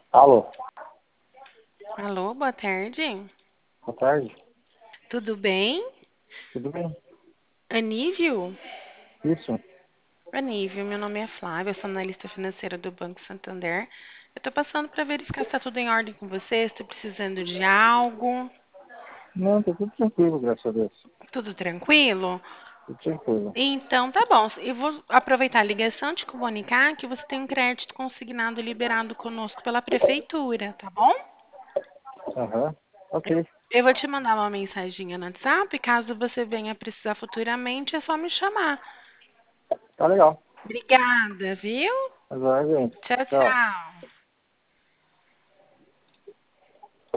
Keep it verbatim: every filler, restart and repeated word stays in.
Alô, Alô, boa tarde. boa tarde. Tudo bem? Tudo bem? Anísio? Isso? Anísio, meu nome é Flávia, eu sou analista financeira do Banco Santander. Eu tô passando para verificar se está tudo em ordem com você, se está precisando de algo. Não, tá tudo tranquilo, graças a Deus. Tudo tranquilo? Tudo tranquilo. Então tá bom. Eu vou aproveitar a ligação e te comunicar que você tem um crédito consignado liberado conosco pela prefeitura, tá bom? Aham, ok, Eu vou te mandar uma mensaginha no WhatsApp, caso você venha precisar futuramente, é só me chamar. tá legal. Obrigada, viu? Agora, gente, Tchau, tchau. tchau.